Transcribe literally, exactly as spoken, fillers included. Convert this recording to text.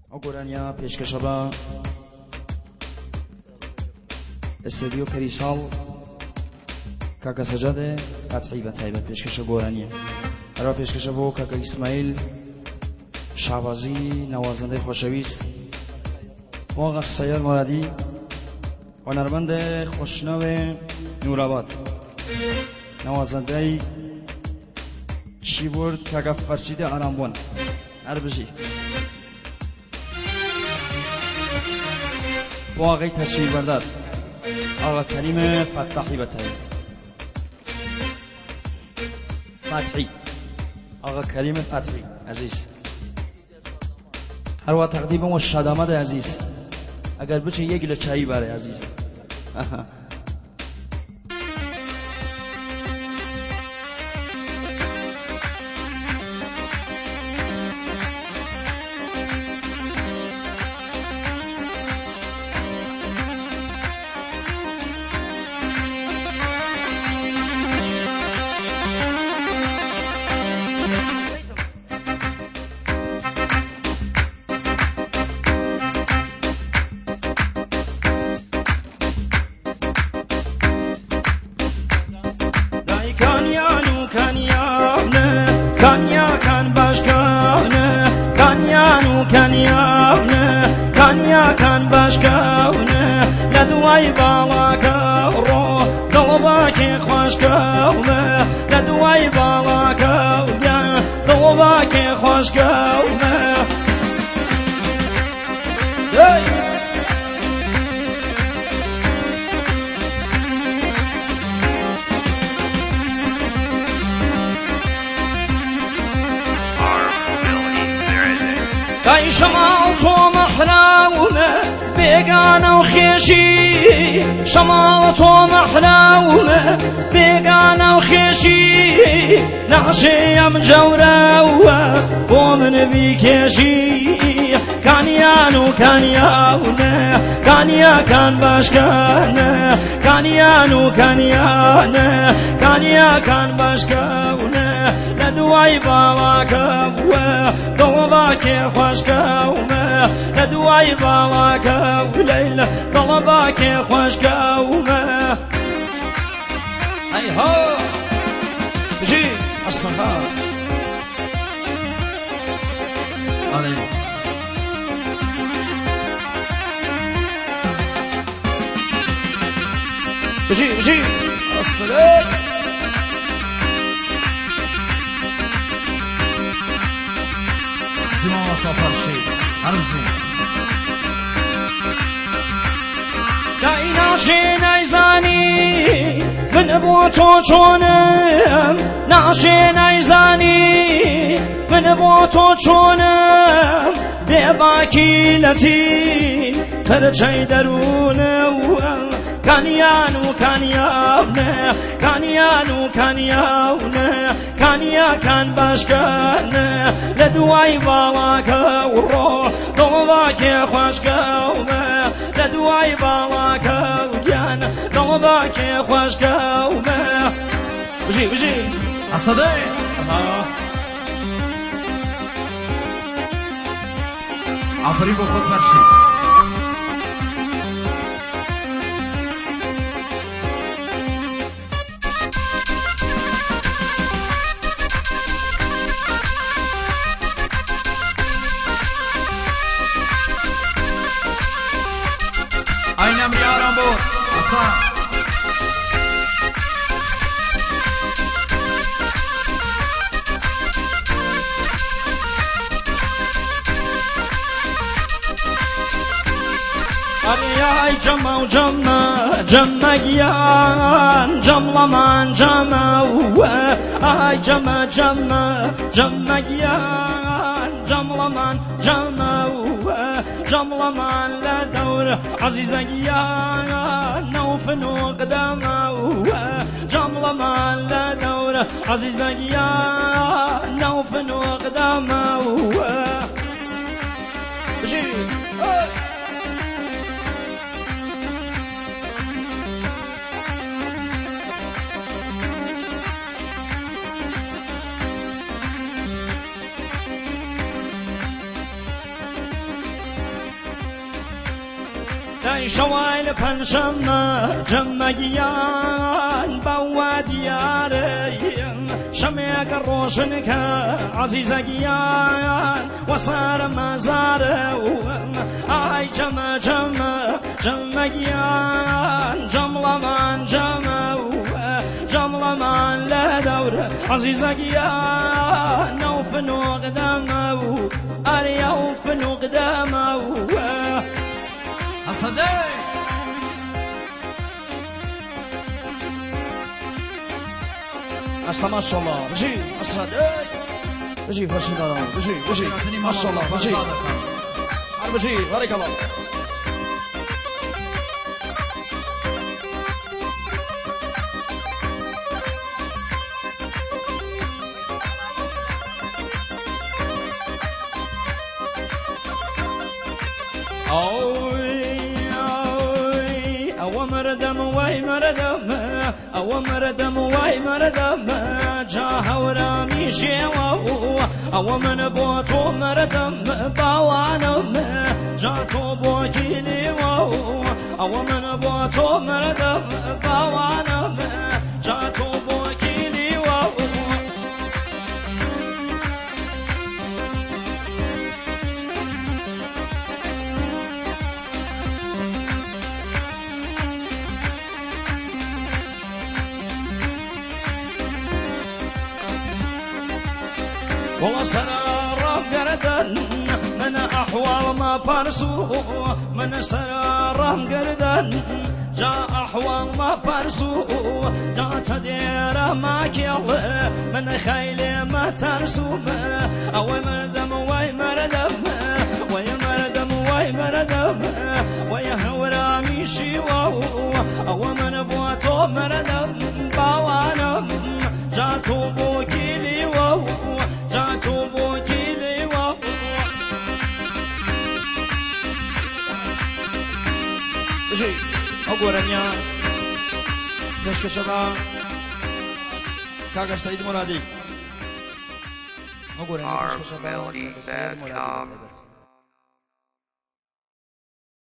گۆرانیا پێشکەشە بە ئەستێدیۆ کەریساڵ کاکە سەجادێ فاتحی بە تایبەت پێشکەشە گۆرانیە هەروە پێشکەشە بۆ کاکە ئیسماعیل شابازی نوازەندەی خۆشەویست مۆغە سەیەر مۆرادی هۆنەرمەندە خۆشنەوێ نوراباد نوازەندەی کیبۆرد کاکە فەرچیدە ئارامبوون هەر بژی بۆ ئاغای تەسویر بەردار ئاغا کەریمە فەتاحی بەتایبەت فاتحی ئاغا کەریمە فاتحی عەزیز هەروە تەقدیمەوە شادامەدە عەزیز ئەگەر بچێ یەک لە چایی بارێ عەزیز شمال تو محراومه بێگانە و خێشی شمال تو محراومه بێگانە و خێشی نەخشەیەم جەورەوە بۆ من بیکێشی کانیان و کانیاونە کانیاکان باشکانە کانیان و کانیانە کانیاکان باشکەونە لە دوای باڵاکەوە دڵباکێ خۆشکەومە لە دوای باڵاکە لەیلە دڵباکێ خۆشکەومە ئەیهۆ بژی ئەسەها ئەڵێ بژی بژی ئەسەلێ زمان وصفر شيء عرزو داینا شێ نایزانی من بۆ تۆ چۆنم ناشێ نایزانی من بۆ تۆ چۆنم بێباکی لەتی قەرچەی دەروونەوە کانیان و کانیاونە کانیان و کانیاونە کانیاکان باشکانە لە دوای باڵاکە وڕۆ دڵباکێ خۆشکەومە لە دوای باڵاکە گیان دڵباکێ خۆشکەومە بژی بژی عسەدێ ئافری بۆ خۆت بەرشی aynam yaram bu Hasan Ay cama cama cama giyan camlaman cama ay cama cama cama giyan camlaman cama camlaman la dawr aziza giyan nawfnu qdama camlaman la dawr aziza giyan nawfnu qdama بجي أي شوائل فنشمنا جمجيان بوا دياري شميك الروشنك عزيز جيان وصار مزار أي جم جم جمجيان جملة من جم جملة من لا دور عزيز جيان نوفنو قدامه أريا وفنو قدامه حسدي أصلا ما شاء الله بجي أصلا بجي فرشي داران بجي بجي ما شاء الله بجي بجي بارك الله أو مردم واي مردم أو مردم واي مردم جاه ورامي شيوه أو من بوتو مردم باوانم جاتو بوكيلي وو أو من بوتو مردم باوانم جاتو بوكيلي وو والله سرار قردن من أحوال ما برسو من سرار قردن جاء أحوال ما برسو جاء تدير ما كيل من خيل ما ترسو أو مردم واي مردم واي مردم واي مردم واي هورا ميشي واو أو من بوتو مردم باوانم جاتو بوكيلي واو جاتو بوكيلي واو بجي أقورنيا دشك شبا كاكر سعيد مرادي أقورنيا دشك شبا Melody dot com